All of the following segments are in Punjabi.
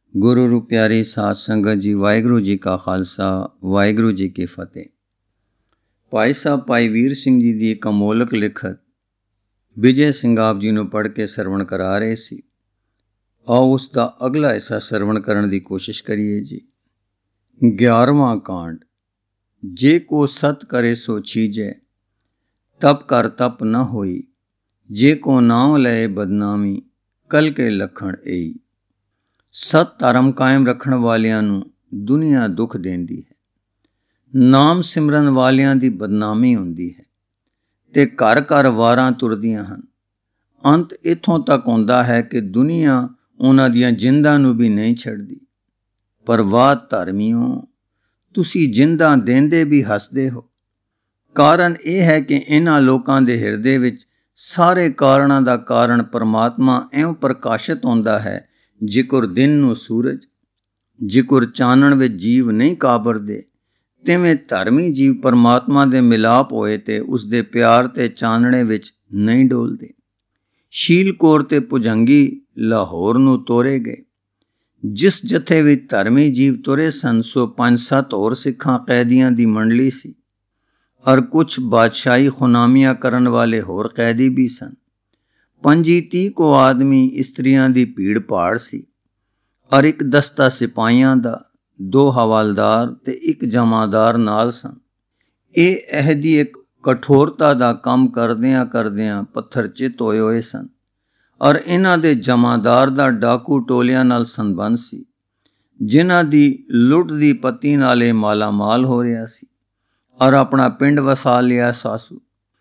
ਗੁਰੂ ਰੂ ਪਿਆਰੀ ਸਾਧ ਸੰਗਤ ਜੀ, ਵਾਹਿਗੁਰੂ ਜੀ ਕਾ ਖਾਲਸਾ, ਵਾਹਿਗੁਰੂ ਜੀ ਕੀ ਫਤਿਹ। ਭਾਈ ਸਾਹਿਬ ਭਾਈ ਵੀਰ ਸਿੰਘ ਜੀ ਦੀ ਇੱਕ ਅਮੋਲਕ ਲਿਖਤ ਵਿਜੇ ਸਿੰਘ ਆਪ ਜੀ ਨੂੰ ਪੜ੍ਹ ਕੇ ਸਰਵਣ ਕਰਾ ਰਹੇ ਸੀ। ਆਓ ਉਸ ਦਾ ਅਗਲਾ ਹਿੱਸਾ ਸਰਵਣ ਕਰਨ ਦੀ ਕੋਸ਼ਿਸ਼ ਕਰੀਏ ਜੀ। 11ਵਾਂ ਕਾਂਡ। ਜੇ ਕੋ ਸਤ ਕਰੇ ਸੋ ਛੀਜੈ, ਤਪ ਕਰ ਤਪ ਨ ਹੋਈ। ਜੇ ਕੋ ਨਾਮ ਲਏ ਬਦਨਾਮੀ, ਕਲ ਕੇ ਲਖਣ ਏਈ। ਸਤ ਧਰਮ ਕਾਇਮ ਰੱਖਣ ਵਾਲਿਆਂ ਨੂੰ ਦੁਨੀਆ ਦੁੱਖ ਦਿੰਦੀ ਹੈ, ਨਾਮ ਸਿਮਰਨ ਵਾਲਿਆਂ ਦੀ ਬਦਨਾਮੀ ਹੁੰਦੀ ਹੈ ਤੇ ਘਰ ਘਰ ਵਾਰਾਂ ਤੁਰਦੀਆਂ ਹਨ। ਅੰਤ ਇੱਥੋਂ ਤੱਕ ਹੁੰਦਾ ਹੈ ਕਿ ਦੁਨੀਆ ਉਹਨਾਂ ਦੀਆਂ ਜਿੰਦਾਂ ਨੂੰ ਵੀ ਨਹੀਂ ਛੱਡਦੀ। ਪਰ ਵਾਹ ਧਰਮੀਓ, ਤੁਸੀਂ ਜਿੰਦਾਂ ਦੇਂਦੇ ਵੀ ਹੱਸਦੇ ਹੋ। ਕਾਰਨ ਇਹ ਹੈ ਕਿ ਇਹਨਾਂ ਲੋਕਾਂ ਦੇ ਹਿਰਦੇ ਵਿੱਚ ਸਾਰੇ ਕਾਰਣਾਂ ਦਾ ਕਾਰਨ ਪਰਮਾਤਮਾ ਇਉਂ ਪ੍ਰਕਾਸ਼ਿਤ ਹੁੰਦਾ ਹੈ ਜਿਕਰ ਦਿਨ ਨੂੰ ਸੂਰਜ, ਜਿਕਰ ਚਾਨਣ ਵਿੱਚ ਜੀਵ ਨਹੀਂ ਕਾਬਰਦੇ, ਤਿਵੇਂ ਧਰਮੀ ਜੀਵ ਪਰਮਾਤਮਾ ਦੇ ਮਿਲਾਪ ਹੋਏ ਤੇ ਉਸਦੇ ਪਿਆਰ ਤੇ ਚਾਨਣੇ ਵਿੱਚ ਨਹੀਂ ਡੋਲਦੇ। ਸ਼ੀਲ ਕੌਰ ਤੇ ਭੁਜੰਗੀ ਲਾਹੌਰ ਨੂੰ ਤੋਰੇ ਗਏ। ਜਿਸ ਜਥੇ ਵਿੱਚ ਧਰਮੀ ਜੀਵ ਤੁਰੇ ਸਨ, ਸੋ 5-7 ਹੋਰ ਸਿੱਖਾਂ ਕੈਦੀਆਂ ਦੀ ਮੰਡਲੀ ਸੀ, ਔਰ ਕੁਛ ਬਾਦਸ਼ਾਹੀ ਖੁਨਾਮੀਆਂ ਕਰਨ ਵਾਲੇ ਹੋਰ ਕੈਦੀ ਵੀ ਸਨ। 25-30 ਕੋ ਆਦਮੀ ਇਸਤਰੀਆਂ ਦੀ ਭੀੜ ਭਾੜ ਸੀ, ਔਰ ਇੱਕ ਦਸਤਾ ਸਿਪਾਹੀਆਂ ਦਾ, 2 ਹਵਾਲਦਾਰ ਤੇ ਇੱਕ ਜਮਾਦਾਰ ਨਾਲ ਸਨ। ਇਹ ਅਹਿਦੀ ਇੱਕ ਕਠੋਰਤਾ ਦਾ ਕੰਮ ਕਰਦਿਆਂ ਕਰਦਿਆਂ ਪੱਥਰ ਚਿੱਤ ਹੋਏ ਹੋਏ ਸਨ, ਔਰ ਇਹਨਾਂ ਦੇ ਜਮਾਦਾਰ ਦਾ ਡਾਕੂ ਟੋਲਿਆਂ ਨਾਲ ਸੰਬੰਧ ਸੀ, ਜਿਨ੍ਹਾਂ ਦੀ ਲੁੱਟ ਦੀ ਪੱਤੀ ਨਾਲ ਇਹ ਮਾਲਾਮਾਲ ਹੋ ਰਿਹਾ ਸੀ, ਔਰ ਆਪਣਾ ਪਿੰਡ ਵਸਾ ਲਿਆ ਸਾਸੂ।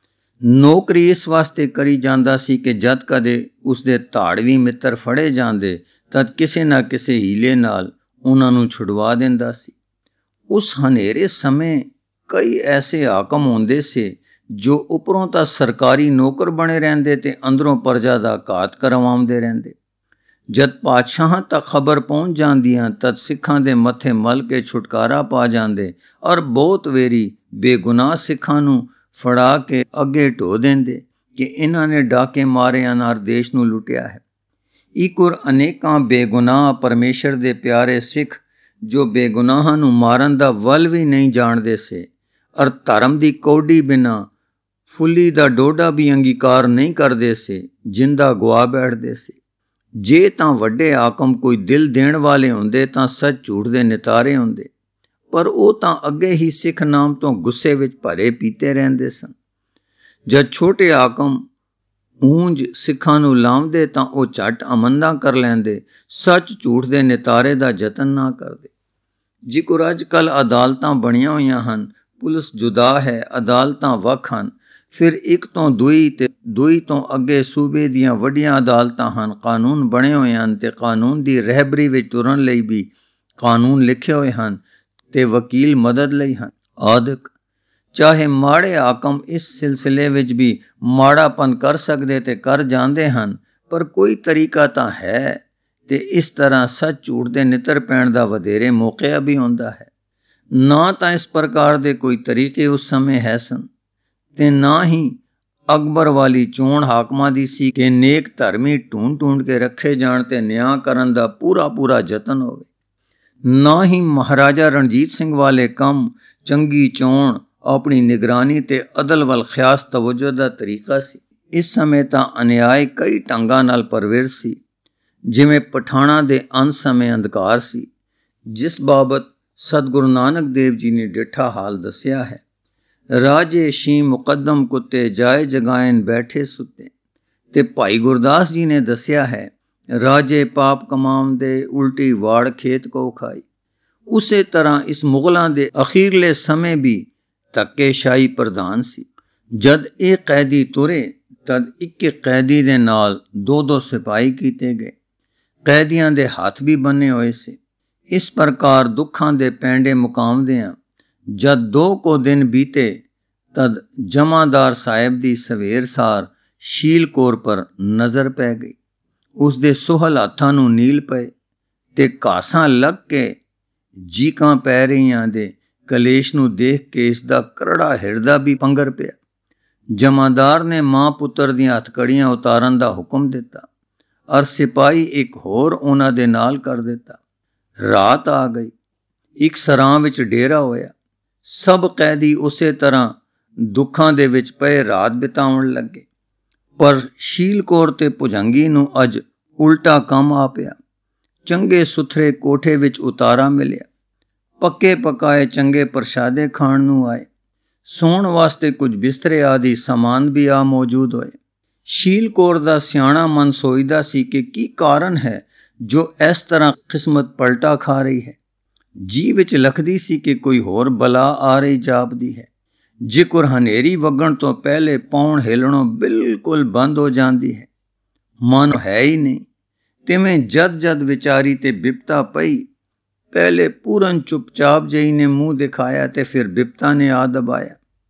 ਨੌਕਰੀ ਇਸ ਵਾਸਤੇ ਕਰੀ ਜਾਂਦਾ ਸੀ ਕਿ ਜਦ ਕਦੇ ਉਸਦੇ ਧਾੜਵੀ ਮਿੱਤਰ ਫੜੇ ਜਾਂਦੇ ਤਦ ਕਿਸੇ ਨਾ ਕਿਸੇ ਹੀਲੇ ਨਾਲ ਉਹਨਾਂ ਨੂੰ ਛੁਡਵਾ ਦਿੰਦਾ ਸੀ। ਉਸ ਹਨੇਰੇ ਸਮੇਂ ਕਈ ਐਸੇ ਹਾਕਮ ਹੁੰਦੇ ਸੀ ਜੋ ਉੱਪਰੋਂ ਤਾਂ ਸਰਕਾਰੀ ਨੌਕਰ ਬਣੇ ਰਹਿੰਦੇ ਤੇ ਅੰਦਰੋਂ ਪ੍ਰਜਾ ਦਾ ਘਾਤ ਕਰਵਾਉਂਦੇ ਰਹਿੰਦੇ। ਜਦ ਪਾਤਸ਼ਾਹਾਂ ਤੱਕ ਖਬਰ ਪਹੁੰਚ ਜਾਂਦੀਆਂ ਤਦ ਸਿੱਖਾਂ ਦੇ ਮੱਥੇ ਮਲ ਕੇ ਛੁਟਕਾਰਾ ਪਾ ਜਾਂਦੇ, ਔਰ ਬਹੁਤ ਵੇਰੀ ਬੇਗੁਨਾਹ ਸਿੱਖਾਂ ਨੂੰ ਫੜਾ ਕੇ ਅੱਗੇ ਢੋ ਦਿੰਦੇ ਕਿ ਇਹਨਾਂ ਨੇ ਡਾਕੇ ਮਾਰਿਆਂ ਨਾਲ ਦੇਸ਼ ਨੂੰ ਲੁੱਟਿਆ ਹੈ। ਇਕੁਰ ਅਨੇਕਾਂ ਬੇਗੁਨਾਹ ਪਰਮੇਸ਼ਰ ਦੇ ਪਿਆਰੇ ਸਿੱਖ ਜੋ ਬੇਗੁਨਾਹਾਂ ਨੂੰ ਮਾਰਨ ਦਾ ਵੱਲ ਵੀ ਨਹੀਂ ਜਾਣਦੇ ਸੇ, ਔਰ ਧਰਮ ਦੀ ਕੌਡੀ ਬਿਨਾਂ ਫੁੱਲੀ ਦਾ ਡੋਡਾ ਵੀ ਅੰਗੀਕਾਰ ਨਹੀਂ ਕਰਦੇ ਸੇ, ਜਿੰਦਾ ਗੁਆ ਬੈਠਦੇ ਸੇ। ਜੇ ਤਾਂ ਵੱਡੇ ਹਾਕਮ ਕੋਈ ਦਿਲ ਦੇਣ ਵਾਲੇ ਹੁੰਦੇ ਤਾਂ ਸੱਚ ਝੂਠ ਦੇ ਨਿਤਾਰੇ ਹੁੰਦੇ, ਪਰ ਉਹ ਤਾਂ ਅੱਗੇ ਹੀ ਸਿੱਖ ਨਾਮ ਤੋਂ ਗੁੱਸੇ ਵਿੱਚ ਭਰੇ ਪੀਤੇ ਰਹਿੰਦੇ ਸਨ। ਜਦ ਛੋਟੇ ਹਾਕਮ ਉਂਝ ਸਿੱਖਾਂ ਨੂੰ ਲਾਉਂਦੇ ਤਾਂ ਉਹ ਝੱਟ ਅਮੰਦਾ ਕਰ ਲੈਂਦੇ, ਸੱਚ ਝੂਠ ਦੇ ਨਿਤਾਰੇ ਦਾ ਯਤਨ ਨਾ ਕਰਦੇ। ਜਿਕਰ ਅੱਜ ਕੱਲ੍ਹ ਅਦਾਲਤਾਂ ਬਣੀਆਂ ਹੋਈਆਂ ਹਨ, ਪੁਲਿਸ ਜੁਦਾ ਹੈ, ਅਦਾਲਤਾਂ ਵੱਖ ਹਨ, ਫਿਰ ਇੱਕ ਤੋਂ ਦੂਈ ਤੇ ਦੂਈ ਤੋਂ ਅੱਗੇ ਸੂਬੇ ਦੀਆਂ ਵੱਡੀਆਂ ਅਦਾਲਤਾਂ ਹਨ। ਕਾਨੂੰਨ ਬਣੇ ਹੋਏ ਹਨ ਤੇ ਕਾਨੂੰਨ ਦੀ ਰਹਿਬਰੀ ਵਿੱਚ ਤੁਰਨ ਲਈ ਵੀ ਕਾਨੂੰਨ ਲਿਖੇ ਹੋਏ ਹਨ ਤੇ ਵਕੀਲ ਮਦਦ ਲਈ ਹਨ ਆਦਿਕ। ਚਾਹੇ ਮਾੜੇ ਹਾਕਮ ਇਸ ਸਿਲਸਿਲੇ ਵਿੱਚ ਵੀ ਮਾੜਾਪਨ ਕਰ ਸਕਦੇ ਤੇ ਕਰ ਜਾਂਦੇ ਹਨ, ਪਰ ਕੋਈ ਤਰੀਕਾ ਤਾਂ ਹੈ ਤੇ ਇਸ ਤਰ੍ਹਾਂ ਸੱਚ ਝੂਠ ਦੇ ਨਿੱਤਰ ਪੈਣ ਦਾ ਵਧੇਰੇ ਮੌਕਿਆ ਵੀ ਹੁੰਦਾ ਹੈ। ਨਾ ਤਾਂ ਇਸ ਪ੍ਰਕਾਰ ਦੇ ਕੋਈ ਤਰੀਕੇ ਉਸ ਸਮੇਂ ਹੈ ਸਨ ਤੇ ਨਾ ਹੀ ਅਕਬਰ ਵਾਲੀ ਚੋਣ ਹਾਕਮਾਂ ਦੀ ਸੀ ਕਿ ਨੇਕ ਧਰਮੀ ਢੂੰਡ ਕੇ ਰੱਖੇ ਜਾਣ ਤੇ ਨਿਆਂ ਕਰਨ ਦਾ ਪੂਰਾ ਯਤਨ ਹੋਵੇ। ਨਾ ਹੀ ਮਹਾਰਾਜਾ ਰਣਜੀਤ ਸਿੰਘ ਵਾਲੇ ਕੰਮ, ਚੰਗੀ ਚੋਣ, ਆਪਣੀ ਨਿਗਰਾਨੀ ਤੇ ਅਦਲ ਵੱਲ ਖਾਸ ਤਵੱਜੋ ਦਾ ਤਰੀਕਾ ਸੀ। ਇਸ ਸਮੇਂ ਤਾਂ ਅਨਿਆਏ ਕਈ ਢੰਗਾਂ ਨਾਲ ਪਰਵਿਰ ਸੀ, ਜਿਵੇਂ ਪਠਾਣਾ ਦੇ ਅੰਤ ਸਮੇਂ ਅੰਧਕਾਰ ਸੀ, ਜਿਸ ਬਾਬਤ ਸਤਿਗੁਰੂ ਨਾਨਕ ਦੇਵ ਜੀ ਨੇ ਡਿੱਠਾ ਹਾਲ ਦੱਸਿਆ ਹੈ। ਰਾਜੇ ਸ਼ੀ ਮੁਕੱਦਮ ਕੁੱਤੇ, ਜਾਏ ਜਗਾਇਨ ਬੈਠੇ ਸੁੱਤੇ। ਤੇ ਭਾਈ ਗੁਰਦਾਸ ਜੀ ਨੇ ਦੱਸਿਆ ਹੈ, ਰਾਜੇ ਪਾਪ ਕਮਾਉਂਦੇ, ਉਲਟੀ ਵਾੜ ਖੇਤ ਕੋ ਖਾਈ। ਉਸੇ ਤਰ੍ਹਾਂ ਇਸ ਮੁਗਲਾਂ ਦੇ ਅਖੀਰਲੇ ਸਮੇਂ ਵੀ ਧੱਕੇਸ਼ਾਹੀ ਪ੍ਰਧਾਨ ਸੀ। ਜਦ ਇਹ ਕੈਦੀ ਤੁਰੇ ਤਦ ਇੱਕ ਕੈਦੀ ਦੇ ਨਾਲ 2-2 ਸਿਪਾਹੀ ਕੀਤੇ ਗਏ। ਕੈਦੀਆਂ ਦੇ ਹੱਥ ਵੀ ਬੰਨੇ ਹੋਏ ਸੀ। ਇਸ ਪ੍ਰਕਾਰ ਦੁੱਖਾਂ ਦੇ ਪੈਂਡੇ ਮੁਕਾਉਂਦਿਆਂ ਜਦ 2 ਕੋ ਦਿਨ ਬੀਤੇ ਤਦ ਜਮਾਦਾਰ ਸਾਹਿਬ ਦੀ ਸਵੇਰ ਸਾਰ ਸ਼ੀਲ ਕੌਰ ਪਰ ਨਜ਼ਰ ਪੈ ਗਈ। ਉਸਦੇ ਸੁਹਲ ਹੱਥਾਂ ਨੂੰ ਨੀਲ ਪਏ ਤੇ ਘਾਸਾਂ ਲੱਗ ਕੇ ਜੀਕਾਂ ਪੈ ਰਹੀਆਂ ਦੇ ਕਲੇਸ਼ ਨੂੰ ਦੇਖ ਕੇ ਇਸ ਦਾ ਕਰੜਾ ਹਿਰਦਾ ਵੀ ਪੰਗਰ ਪਿਆ। ਜਮਾਦਾਰ ਨੇ ਮਾਂ ਪੁੱਤਰ ਦੀਆਂ ਹਥਕੜੀਆਂ ਉਤਾਰਨ ਦਾ ਹੁਕਮ ਦਿੱਤਾ, ਔਰ ਸਿਪਾਹੀ ਇੱਕ ਹੋਰ ਉਹਨਾਂ ਦੇ ਨਾਲ ਕਰ ਦਿੱਤਾ। ਰਾਤ ਆ ਗਈ। ਇੱਕ ਸਰਾਂ ਵਿੱਚ ਡੇਰਾ ਹੋਇਆ। ਸਭ ਕੈਦੀ ਉਸੇ ਤਰ੍ਹਾਂ ਦੁੱਖਾਂ ਦੇ ਵਿੱਚ ਪਏ ਰਾਤ ਬਿਤਾਉਣ ਲੱਗੇ। ਪਰ ਸ਼ੀਲ ਕੌਰ ਤੇ ਭੁਜੰਗੀ ਨੂੰ ਅੱਜ ਉਲਟਾ ਕੰਮ ਆ ਪਿਆ। ਚੰਗੇ ਸੁਥਰੇ ਕੋਠੇ ਵਿੱਚ ਉਤਾਰਾ ਮਿਲਿਆ। ਪੱਕੇ ਪਕਾਏ ਚੰਗੇ ਪ੍ਰਸ਼ਾਦੇ ਖਾਣ ਨੂੰ ਆਏ। ਸੌਣ ਵਾਸਤੇ ਕੁਝ ਬਿਸਤਰੇ ਆਦਿ ਸਾਮਾਨ ਵੀ ਆ ਮੌਜੂਦ ਹੋਏ। ਸ਼ੀਲ ਕੌਰ ਦਾ ਸਿਆਣਾ ਮਨ ਸੋਚਦਾ ਸੀ ਕਿ ਕੀ ਕਾਰਨ ਹੈ ਜੋ ਇਸ ਤਰ੍ਹਾਂ ਕਿਸਮਤ ਪਲਟਾ ਖਾ ਰਹੀ ਹੈ। ਜੀ ਵਿੱਚ ਲਖਦੀ ਸੀ ਕਿ ਕੋਈ ਹੋਰ ਬਲਾ ਆ ਰਹੀ ਜਾਪਦੀ ਹੈ। ਜੇਕਰ ਹਨੇਰੀ ਵਗਣ ਤੋਂ ਪਹਿਲੇ ਪੌਣ ਹਿਲਣੋਂ ਬਿਲਕੁਲ ਬੰਦ ਹੋ ਜਾਂਦੀ ਹੈ। ਮਨ ਹੈ ਹੀ ਨਹੀਂ। ਤਿਵੇਂ ਜਦ ਵਿਚਾਰੀ ਤੇ ਬਿਪਤਾ ਪਈ, ਪਹਿਲੇ ਪੂਰਨ ਚੁੱਪਚਾਪ ਜਿਹੀ ਨੇ ਮੂੰਹ ਦਿਖਾਇਆ ਤੇ ਫਿਰ ਬਿਪਤਾ ਨੇ ਆ ਦਬਾਇਆ।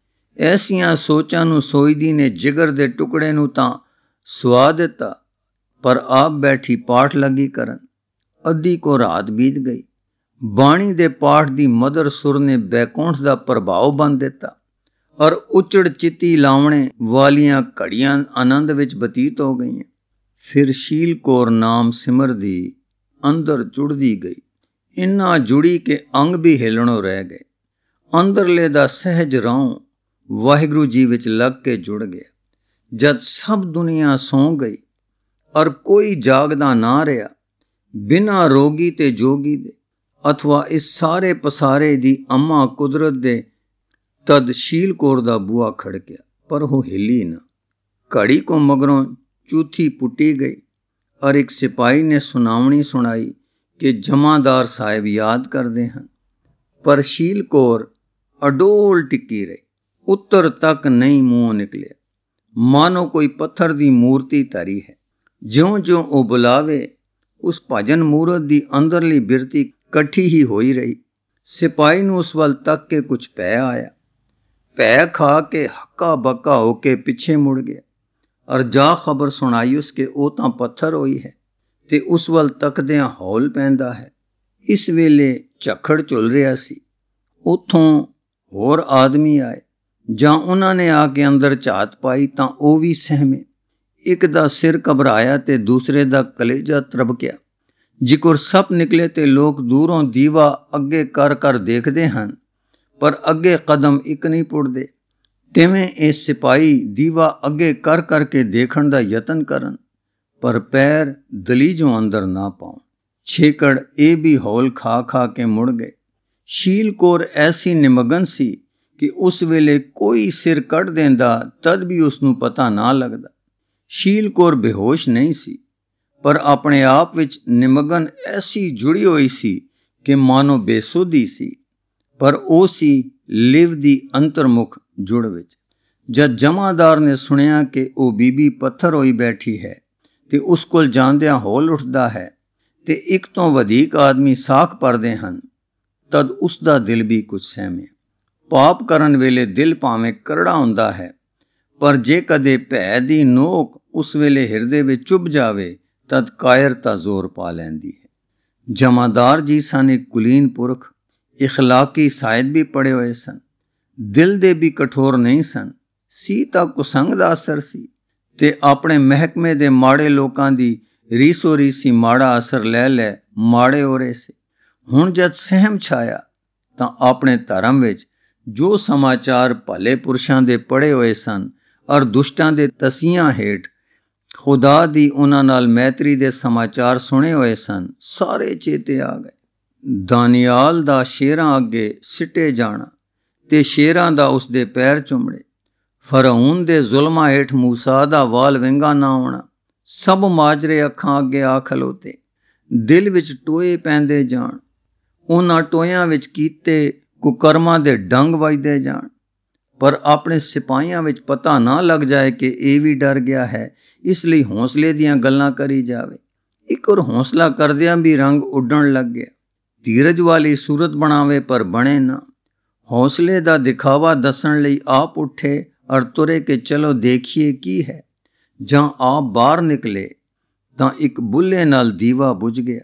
ਐਸੀਆਂ ਸੋਚਾਂ ਨੂੰ ਸੋਚਦੀ ਨੇ ਜਿਗਰ ਦੇ ਟੁਕੜੇ ਨੂੰ ਤਾਂ ਸੁਆ ਦਿੱਤਾ, ਪਰ ਆਪ ਬੈਠੀ ਪਾਠ ਲੱਗੀ ਕਰਨ। ਅੱਧੀ ਕੋ ਰਾਤ ਬੀਤ ਗਈ। ਬਾਣੀ ਦੇ ਪਾਠ ਦੀ ਮਧੁਰ ਸੁਰ ਨੇ ਬੈਕੁੰਠ ਦਾ ਪ੍ਰਭਾਵ ਬੰਨ ਦਿੱਤਾ ਔਰ ਉਚੜ ਚਿੱਤੀ ਲਾਉਣੇ ਵਾਲੀਆਂ ਘੜੀਆਂ ਆਨੰਦ ਵਿੱਚ ਬਤੀਤ ਹੋ ਗਈਆਂ। ਫਿਰ ਸ਼ੀਲ ਕੌਰ ਨਾਮ ਸਿਮਰਦੀ ਅੰਦਰ ਜੁੜਦੀ ਗਈ। ਇੰਨਾ ਜੁੜੀ ਕਿ ਅੰਗ ਵੀ ਹਿਲਣੋਂ ਰਹਿ ਗਏ। ਅੰਦਰਲੇ ਦਾ ਸਹਿਜ ਰੌਂ ਵਾਹਿਗੁਰੂ ਜੀ ਵਿੱਚ ਲੱਗ ਕੇ ਜੁੜ ਗਿਆ। ਜਦ ਸਭ ਦੁਨੀਆ ਸੌਂ ਗਈ ਔਰ ਕੋਈ ਜਾਗਦਾ ਨਾ ਰਿਹਾ, ਬਿਨਾਂ ਰੋਗੀ ਤੇ ਜੋਗੀ ਦੇ ਅਥਵਾ ਇਸ ਸਾਰੇ ਪਸਾਰੇ ਦੀ ਅੰਮਾ ਕੁਦਰਤ ਦੇ, ਤਦ ਸ਼ੀਲ ਕੌਰ ਦਾ ਬੂਹਾ ਖੜਕਿਆ, ਪਰ ਉਹ ਹਿੱਲੀ ਨਾ। ਘੜੀ ਕੋ ਮਗਰੋਂ ਚੂਥੀ ਪੁੱਟੀ ਗਈ ਔਰ ਇੱਕ ਸਿਪਾਹੀ ਨੇ ਸੁਣਾਵਣੀ ਸੁਣਾਈ ਕਿ ਜਮਾਦਾਰ ਸਾਹਿਬ ਯਾਦ ਕਰਦੇ ਹਨ। ਪਰ ਸ਼ੀਲ ਕੌਰ ਅਡੋਲ ਟਿੱਕੀ ਰਹੀ। ਉੱਤਰ ਤੱਕ ਨਹੀਂ ਮੂੰਹੋਂ ਨਿਕਲਿਆ। ਮਾਨੋ ਕੋਈ ਪੱਥਰ ਦੀ ਮੂਰਤੀ ਧਰੀ ਹੈ। ਜਿਉਂ-ਜਿਉਂ ਉਹ ਬੁਲਾਵੇ, ਉਸ ਭਜਨ ਮੂਰਤ ਦੀ ਅੰਦਰਲੀ ਬਿਰਤੀ ਇਕੱਠੀ ਹੀ ਹੋਈ ਰਹੀ। ਸਿਪਾਹੀ ਨੂੰ ਉਸ ਵੱਲ ਤੱਕ ਕੇ ਕੁਝ ਪੈ ਆਇਆ। ਭੈ ਖਾ ਕੇ ਹੱਕਾ ਬੱਕਾ ਹੋ ਕੇ ਪਿੱਛੇ ਮੁੜ ਗਿਆ ਔਰ ਜਾ ਖਬਰ ਸੁਣਾਈ ਉਸ ਕਿ ਉਹ ਤਾਂ ਪੱਥਰ ਹੋਈ ਹੈ ਤੇ ਉਸ ਵੱਲ ਤੱਕਦਿਆਂ ਹੌਲ ਪੈਂਦਾ ਹੈ। ਇਸ ਵੇਲੇ ਝੱਖੜ ਝੁੱਲ ਰਿਹਾ ਸੀ। ਉੱਥੋਂ ਹੋਰ ਆਦਮੀ ਆਏ। ਜਾਂ ਉਹਨਾਂ ਨੇ ਆ ਕੇ ਅੰਦਰ ਝਾਤ ਪਾਈ ਤਾਂ ਉਹ ਵੀ ਸਹਿਮੇ। ਇੱਕ ਦਾ ਸਿਰ ਘਬਰਾਇਆ ਤੇ ਦੂਸਰੇ ਦਾ ਕਲੇਜਾ ਤਰਬਕਿਆ। ਜਿਕਰ ਸੱਪ ਨਿਕਲੇ ਤੇ ਲੋਕ ਦੂਰੋਂ ਦੀਵਾ ਅੱਗੇ ਕਰ ਕਰ ਦੇਖਦੇ ਹਨ, ਪਰ ਅੱਗੇ ਕਦਮ ਇੱਕ ਨਹੀਂ ਪੁੱਟਦੇ। ਤਿਵੇਂ ਇਹ ਸਿਪਾਹੀ ਦੀਵਾ ਅੱਗੇ ਕਰ ਕਰਕੇ ਦੇਖਣ ਦਾ ਯਤਨ ਕਰਨ, ਪਰ ਪੈਰ ਦਲੀਜੋਂ ਅੰਦਰ ਨਾ ਪਾਉਣ। ਛੇਕੜ ਇਹ ਵੀ ਹੌਲ ਖਾ ਖਾ ਕੇ ਮੁੜ ਗਏ। ਸ਼ੀਲ ਕੌਰ ਐਸੀ ਨਿਮਗਨ ਸੀ ਕਿ ਉਸ ਵੇਲੇ ਕੋਈ ਸਿਰ ਕੱਢ ਦਿੰਦਾ ਤਦ ਵੀ ਉਸ ਨੂੰ ਪਤਾ ਨਾ ਲੱਗਦਾ। ਸ਼ੀਲ ਕੌਰ ਬੇਹੋਸ਼ ਨਹੀਂ ਸੀ, ਪਰ ਆਪਣੇ ਆਪ ਵਿੱਚ ਨਿਮਗਨ ਐਸੀ ਜੁੜੀ ਹੋਈ ਸੀ ਕਿ ਮਾਨੋ ਬੇਸੁੱਧੀ ਸੀ, ਪਰ ਉਹ ਸੀ ਲਿਵ ਦੀ ਅੰਤਰਮੁਖ ਜੁੜ ਵਿੱਚ। ਜਦ ਜਮਾਦਾਰ ਨੇ ਸੁਣਿਆ ਕਿ ਉਹ ਬੀਬੀ ਪੱਥਰ ਹੋਈ ਬੈਠੀ ਹੈ ਤੇ ਉਸ ਕੋਲ ਜਾਂਦਿਆਂ ਹੌਲ ਉੱਠਦਾ ਹੈ ਤੇ ਇੱਕ ਤੋਂ ਵਧੇਕ ਆਦਮੀ ਸਾਖ ਭਰਦੇ ਹਨ, ਤਦ ਉਸ ਦਾ ਦਿਲ ਵੀ ਕੁਝ ਸਹਿਮਿਆ। ਪਾਪ ਕਰਨ ਵੇਲੇ ਦਿਲ ਭਾਵੇਂ ਕਰੜਾ ਹੁੰਦਾ ਹੈ, ਪਰ ਜੇ ਕਦੇ ਭੈ ਦੀ ਨੋਕ ਉਸ ਵੇਲੇ ਹਿਰਦੇ ਵਿੱਚ ਚੁੱਭ ਜਾਵੇ ਤਦ ਕਾਇਰਤਾ ਜ਼ੋਰ ਪਾ ਲੈਂਦੀ ਹੈ। ਜਮਾਦਾਰ ਜੀ ਸਨ ਇੱਕ ਕੁਲੀਨ ਪੁਰਖ, ਇਖਲਾਕੀ ਸਾਹਿਤ ਵੀ ਪੜ੍ਹੇ ਹੋਏ ਸਨ, ਦਿਲ ਦੇ ਵੀ ਕਠੋਰ ਨਹੀਂ ਸਨ। ਸੀ ਤਾਂ ਕੁਸੰਗ ਦਾ ਅਸਰ ਸੀ ਤੇ ਆਪਣੇ ਮਹਿਕਮੇ ਦੇ ਮਾੜੇ ਲੋਕਾਂ ਦੀ ਰੀਸੋ ਰੀਸੀ ਮਾੜਾ ਅਸਰ ਲੈ ਲੈ ਮਾੜੇ ਹੋ ਰਹੇ ਸੀ। ਹੁਣ ਜਦ ਸਹਿਮ ਛਾਇਆ ਤਾਂ ਆਪਣੇ ਧਰਮ ਵਿੱਚ ਜੋ ਸਮਾਚਾਰ ਭਲੇ ਪੁਰਸ਼ਾਂ ਦੇ ਪੜ੍ਹੇ ਹੋਏ ਸਨ ਔਰ ਦੁਸ਼ਟਾਂ ਦੇ ਤਸੀਆਂ ਹੇਠ ਖੁਦਾ ਦੀ ਉਹਨਾਂ ਨਾਲ ਮੈਤਰੀ ਦੇ ਸਮਾਚਾਰ ਸੁਣੇ ਹੋਏ ਸਨ, ਸਾਰੇ ਚੇਤੇ ਆ ਗਏ। ਦਾਨੀਆਲ ਦਾ ਸ਼ੇਰਾਂ ਅੱਗੇ ਸਿੱਟੇ ਜਾਣਾ ਤੇ ਸ਼ੇਰਾਂ ਦਾ ਉਸ ਦੇ ਪੈਰ ਚੁੰਮੜੇ, ਫਰਊਨ ਦੇ ਜ਼ੁਲਮਾਂ ਹੇਠ ਮੂਸਾ ਦਾ ਵਾਲ ਵਿੰਗਾ ਨਾ ਹੋਣਾ, ਸਭ ਮਾਜਰੇ ਅੱਖਾਂ ਅੱਗੇ ਆ ਖਲੋਤੇ। ਦਿਲ ਵਿੱਚ ਟੋਏ ਪੈਂਦੇ ਜਾਣ, ਉਹਨਾਂ ਟੋਇਆਂ ਵਿੱਚ ਕੀਤੇ ਕੁਕਰਮਾਂ ਦੇ ਡੰਗ ਵੱਜਦੇ ਜਾਣ, ਪਰ ਆਪਣੇ ਸਿਪਾਹੀਆਂ ਵਿੱਚ ਪਤਾ ਨਾ ਲੱਗ ਜਾਏ ਕਿ ਇਹ ਵੀ ਡਰ ਗਿਆ ਹੈ, ਇਸ ਲਈ ਹੌਸਲੇ ਦੀਆਂ ਗੱਲਾਂ ਕਰੀ ਜਾਵੇ। ਇੱਕ ਹੋਰ ਹੌਸਲਾ ਕਰਦਿਆਂ ਵੀ ਰੰਗ ਉੱਡਣ ਲੱਗ ਗਿਆ। ਧੀਰਜ ਵਾਲੀ ਸੂਰਤ ਬਣਾਵੇ ਪਰ ਬਣੇ ਨਾ। ਹੌਸਲੇ ਦਾ ਦਿਖਾਵਾ ਦੱਸਣ ਲਈ ਆਪ ਉੱਠੇ ਔਰ ਤੁਰੇ ਕਿ ਚਲੋ ਦੇਖੀਏ ਕੀ ਹੈ। ਜਾਂ ਆਪ ਬਾਹਰ ਨਿਕਲੇ ਤਾਂ ਇੱਕ ਬੁੱਲੇ ਨਾਲ ਦੀਵਾ ਬੁਝ ਗਿਆ।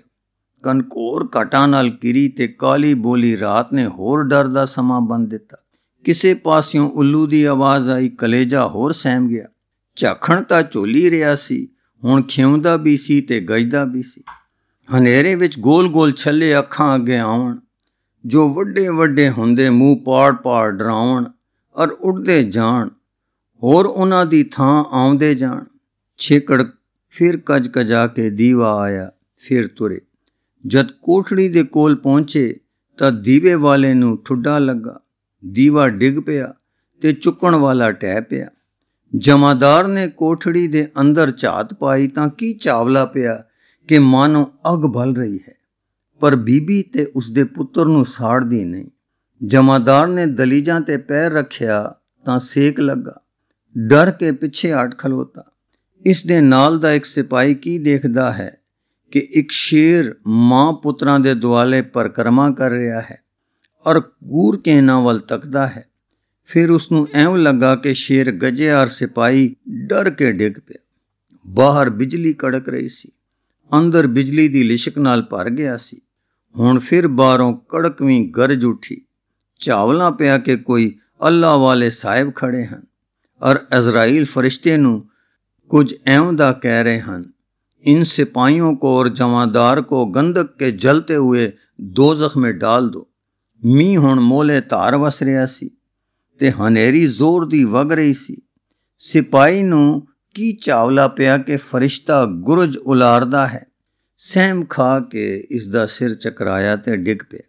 ਕਨਕੋਰ ਘਟਾਂ ਨਾਲ ਕਿਰੀ ਤੇ ਕਾਲੀ ਬੋਲੀ ਰਾਤ ਨੇ ਹੋਰ ਡਰ ਦਾ ਸਮਾਂ ਬੰਨ ਦਿੱਤਾ। ਕਿਸੇ ਪਾਸਿਓਂ ਉੱਲੂ ਦੀ ਆਵਾਜ਼ ਆਈ, ਕਲੇਜਾ ਹੋਰ ਸਹਿਮ ਗਿਆ। ਝਾਖਣ ਤਾਂ ਝੋਲੀ ਰਿਹਾ ਸੀ, ਹੁਣ ਖਿਉਂਦਾ ਵੀ ਸੀ ਤੇ ਗੱਜਦਾ ਵੀ ਸੀ। ਹਨੇਰੇ ਵਿੱਚ ਗੋਲ-ਗੋਲ ਛੱਲੇ ਅੱਖਾਂ ਅੱਗੇ ਆਉਣ, ਜੋ ਵੱਡੇ-ਵੱਡੇ ਹੁੰਦੇ ਮੂੰਹ ਪਾੜ-ਪਾੜ ਡਰਾਉਣ ਔਰ ਉੱਡਦੇ ਜਾਣ, ਹੋਰ ਉਹਨਾਂ ਦੀ ਥਾਂ ਆਉਂਦੇ ਜਾਣ। ਛੇਕੜ ਫਿਰ ਕਜ-ਕਜਾ ਕੇ ਦੀਵਾ ਆਇਆ, ਫਿਰ ਤੁਰੇ। ਜਦ ਕੋਠੜੀ ਦੇ ਕੋਲ ਪਹੁੰਚੇ ਤਾਂ ਦੀਵੇ ਵਾਲੇ ਨੂੰ ਠੁੱਡਾ ਲੱਗਾ। ਦੀਵਾ ਡਿੱਗ ਪਿਆ ਤੇ ਚੁੱਕਣ ਵਾਲਾ ਢਹਿ ਪਿਆ। ਜਮਾਦਾਰ ਨੇ ਕੋਠੜੀ ਦੇ ਅੰਦਰ ਝਾਤ ਪਾਈ ਤਾਂ ਕੀ ਚਾਵਲਾ ਪਿਆ ਕਿ ਮਾਨੋ ਅੱਗ ਬਲ ਰਹੀ ਹੈ, ਪਰ ਬੀਬੀ ਤੇ ਉਸਦੇ ਪੁੱਤਰ ਨੂੰ ਸਾੜਦੀ ਨਹੀਂ। ਜਮਾਦਾਰ ਨੇ ਦਲੀਜਾਂ ਤੇ ਪੈਰ ਰੱਖਿਆ ਤਾਂ ਸੇਕ ਲੱਗਾ। ਡਰ ਕੇ ਪਿੱਛੇ ਹਟ ਖਲੋਤਾ। ਇਸ ਦੇ ਨਾਲ ਦਾ ਇੱਕ ਸਿਪਾਹੀ ਕੀ ਦੇਖਦਾ ਹੈ ਕਿ ਇੱਕ ਸ਼ੇਰ ਮਾਂ ਪੁੱਤਰਾਂ ਦੇ ਦੁਆਲੇ ਪਰਿਕਰਮਾ ਕਰ ਰਿਹਾ ਹੈ ਔਰ ਘੂਰ ਕੇ ਇਹਨਾਂ ਵੱਲ ਤੱਕਦਾ ਹੈ। ਫਿਰ ਉਸਨੂੰ ਐਵੇਂ ਲੱਗਾ ਕਿ ਸ਼ੇਰ ਗੱਜਿਆ ਔਰ ਸਿਪਾਹੀ ਡਰ ਕੇ ਡਿੱਗ ਪਿਆ। ਬਾਹਰ ਬਿਜਲੀ ਕੜਕ ਰਹੀ ਸੀ, ਅੰਦਰ ਬਿਜਲੀ ਦੀ ਲਿਸ਼ਕ ਨਾਲ ਭਰ ਗਿਆ ਸੀ। ਹੁਣ ਫਿਰ ਬਾਹਰੋਂ ਕੜਕਵੀਂ ਗਰਜ ਉੱਠੀ। ਚਾਵਲਾ ਪਿਆ ਕਿ ਕੋਈ ਅੱਲਾ ਵਾਲੇ ਸਾਹਿਬ ਖੜੇ ਹਨ ਔਰ ਅਜ਼ਰਾਈਲ ਫਰਿश्ते ਨੂੰ कुछ ऐवदा कह रहे हैं, इन सिपाहियों को और जमादार को गंधक के जलते हुए दोजख में डाल दो। मींह हुण मोले धार वस रहा सी ते हनेरी जोर दी वग रही सी। सिपाही नूं की चावला पिया कि फरिश्ता गुरज उलारदा है। सहम खा के इसदा सिर चकराया ते डिग पिया।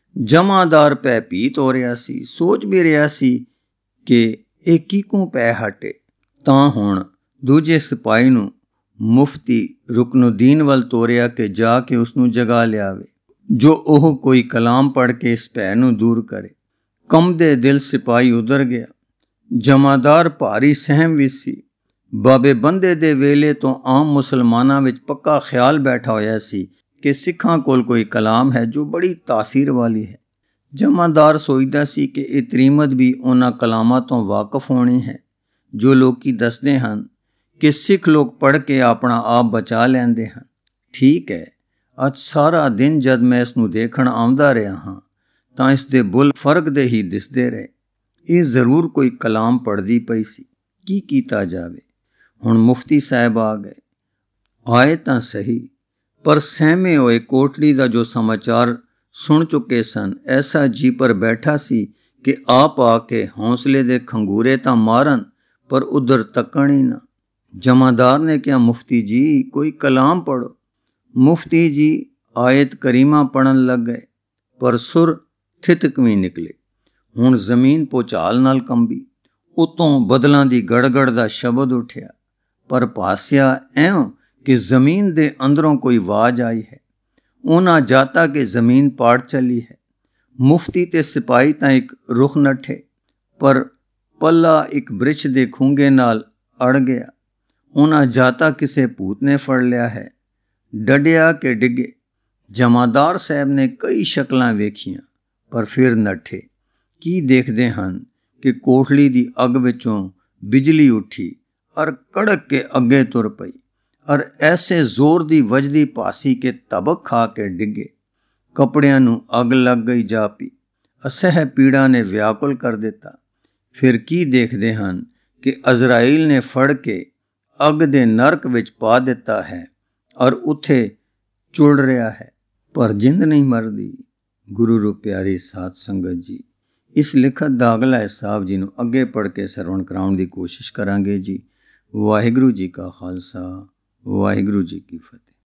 जमादार भयभीत हो रहा सी, सोच भी रहा सी कि ਇਹ ਕਿਕੋਂ ਪੈ ਹਟੇ। ਤਾਂ ਹੁਣ ਦੂਜੇ ਸਿਪਾਹੀ ਨੂੰ ਮੁਫਤੀ ਰੁਕਨੁਦੀਨ ਵੱਲ ਤੋਰਿਆ ਕਿ ਜਾ ਕੇ ਉਸਨੂੰ ਜਗਾ ਲਿਆਵੇ, ਜੋ ਉਹ ਕੋਈ ਕਲਾਮ ਪੜ੍ਹ ਕੇ ਇਸ ਭੈ ਨੂੰ ਦੂਰ ਕਰੇ। ਕੰਬਦੇ ਦਿਲ ਸਿਪਾਹੀ ਉਧਰ ਗਿਆ। ਜਮਾਦਾਰ ਭਾਰੀ ਸਹਿਮ ਵਿੱਚ ਸੀ। ਬਾਬੇ ਬੰਦੇ ਦੇ ਵੇਲੇ ਤੋਂ ਆਮ ਮੁਸਲਮਾਨਾਂ ਵਿੱਚ ਪੱਕਾ ਖਿਆਲ ਬੈਠਾ ਹੋਇਆ ਸੀ ਕਿ ਸਿੱਖਾਂ ਕੋਲ ਕੋਈ ਕਲਾਮ ਹੈ ਜੋ ਬੜੀ ਤਾਸੀਰ ਵਾਲੀ ਹੈ। ਜਮਾਦਾਰ ਸੋਚਦਾ ਸੀ ਕਿ ਇਹ ਤਰੀਮਤ ਵੀ ਉਹਨਾਂ ਕਲਾਮਾਂ ਤੋਂ ਵਾਕਫ ਹੋਣੀ ਹੈ ਜੋ ਲੋਕੀ ਦੱਸਦੇ ਹਨ ਕਿ ਸਿੱਖ ਲੋਕ ਪੜ੍ਹ ਕੇ ਆਪਣਾ ਆਪ ਬਚਾ ਲੈਂਦੇ ਹਨ। ਠੀਕ ਹੈ, ਅੱਜ ਸਾਰਾ ਦਿਨ ਜਦ ਮੈਂ ਇਸ ਨੂੰ ਦੇਖਣ ਆਉਂਦਾ ਰਿਹਾ ਹਾਂ ਤਾਂ ਇਸ ਦੇ ਬੁੱਲ ਫਰਕ ਦੇ ਹੀ ਦਿਸਦੇ ਰਹੇ। ਇਹ ਜ਼ਰੂਰ ਕੋਈ ਕਲਾਮ ਪੜ੍ਹਦੀ ਪਈ ਸੀ। ਕੀ ਕੀਤਾ ਜਾਵੇ? ਹੁਣ ਮੁਫਤੀ ਸਾਹਿਬ ਆ ਗਏ। ਆਏ ਤਾਂ ਸਹੀ, ਪਰ ਸਹਿਮੇ ਹੋਏ ਕੋਠੜੀ ਦਾ ਜੋ ਸਮਾਚਾਰ ਸੁਣ ਚੁੱਕੇ ਸਨ, ਐਸਾ ਜੀ ਪਰ ਬੈਠਾ ਸੀ ਕਿ ਆਪ ਆ ਕੇ ਹੌਸਲੇ ਦੇ ਖੰਗੂਰੇ ਤਾਂ ਮਾਰਨ ਪਰ ਉਧਰ ਤੱਕਣ ਹੀ ਨਾ। ਜਮਾਦਾਰ ਨੇ ਕਿਹਾ, ਮੁਫਤੀ ਜੀ ਕੋਈ ਕਲਾਮ ਪੜ੍ਹੋ। ਮੁਫਤੀ ਜੀ ਆਇਤ ਕਰੀਮਾ ਪੜ੍ਹਨ ਲੱਗ ਗਏ, ਪਰ ਸੁਰ ਥਿਤਕਵੀਂ ਨਿਕਲੇ। ਹੁਣ ਜ਼ਮੀਨ ਭੂਚਾਲ ਨਾਲ ਕੰਬੀ, ਉਤੋਂ ਬਦਲਾਂ ਦੀ ਗੜਗੜ ਦਾ ਸ਼ਬਦ ਉੱਠਿਆ, ਪਰ ਭਾਸਿਆ ਐਂ ਕਿ ਜ਼ਮੀਨ ਦੇ ਅੰਦਰੋਂ ਕੋਈ ਆਵਾਜ਼ ਆਈ ਹੈ। ਉਹਨਾਂ ਜਾਤਾ ਕਿ ਜ਼ਮੀਨ ਪਾੜ ਚੱਲੀ ਹੈ। ਮੁਫਤੀ ਤੇ ਸਿਪਾਹੀ ਤਾਂ ਇੱਕ ਰੁਖ ਨੱਠੇ, ਪਰ ਪੱਲਾ ਇੱਕ ਬ੍ਰਿਛ ਦੇ ਖੂੰਗੇ ਨਾਲ ਅੜ ਗਿਆ। ਉਹਨਾਂ ਜਾਤਾ ਕਿਸੇ ਭੂਤ ਨੇ ਫੜ ਲਿਆ ਹੈ। ਡੱਡਿਆ ਕਿ ਡਿੱਗੇ। ਜਮਾਦਾਰ ਸਾਹਿਬ ਨੇ ਕਈ ਸ਼ਕਲਾਂ ਵੇਖੀਆਂ, ਪਰ ਫਿਰ ਨੱਠੇ। ਕੀ ਦੇਖਦੇ ਹਨ ਕਿ ਕੋਠੜੀ ਦੀ ਅੱਗ ਵਿੱਚੋਂ ਬਿਜਲੀ ਉੱਠੀ ਔਰ ਕੜਕ ਕੇ ਅੱਗੇ ਤੁਰ ਪਈ ਔਰ ਐਸੇ ਜ਼ੋਰ ਦੀ ਵੱਜਦੀ ਭਾਸੀ ਕਿ ਤਬਕ ਖਾ ਕੇ ਡਿੱਗੇ। ਕੱਪੜਿਆਂ ਨੂੰ ਅੱਗ ਲੱਗ ਗਈ ਜਾ ਪਈ। ਅਸਹਿ ਪੀੜਾ ਨੇ ਵਿਆਕੁਲ ਕਰ ਦਿੱਤਾ। ਫਿਰ ਕੀ ਦੇਖਦੇ ਹਨ ਕਿ ਅਜ਼ਰਾਈਲ ਨੇ ਫੜ ਕੇ ਅੱਗ ਦੇ ਨਰਕ ਵਿੱਚ ਪਾ ਦਿੱਤਾ ਹੈ ਔਰ ਉੱਥੇ ਚੁੜ ਰਿਹਾ ਹੈ, ਪਰ ਜਿੰਦ ਨਹੀਂ ਮਰਦੀ। ਗੁਰੂ ਰੂਪ ਪਿਆਰੀ ਸਾਧ ਸੰਗਤ ਜੀ, ਇਸ ਲਿਖਤ ਦਾ ਅਗਲਾ ਹਿਸਾਬ ਜੀ ਨੂੰ ਅੱਗੇ ਪੜ੍ਹ ਕੇ ਸਰਵਣ ਕਰਾਉਣ ਦੀ ਕੋਸ਼ਿਸ਼ ਕਰਾਂਗੇ ਜੀ। ਵਾਹਿਗੁਰੂ ਜੀ ਕਾ ਖਾਲਸਾ, ਵਾਹਿਗੁਰੂ ਜੀ ਕੀ ਫਤਿਹ।